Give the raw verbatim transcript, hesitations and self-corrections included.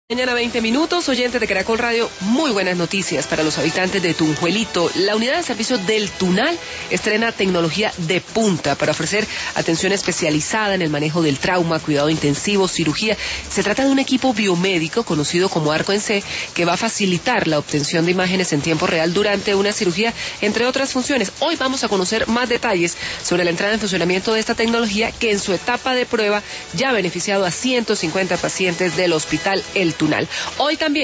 Mañana veinte minutos, oyentes de Caracol Radio, muy buenas noticias para los habitantes de Tunjuelito. La unidad de servicio del Tunal estrena tecnología de punta para ofrecer atención especializada en el manejo del trauma, cuidado intensivo, cirugía. Se trata de un equipo biomédico conocido como Arco en C, que va a facilitar la obtención de imágenes en tiempo real durante una cirugía, entre otras funciones. Hoy vamos a conocer más detalles sobre la entrada en funcionamiento de esta tecnología que en su etapa de prueba ya ha beneficiado a ciento cincuenta pacientes del Hospital El Tunal. Hoy también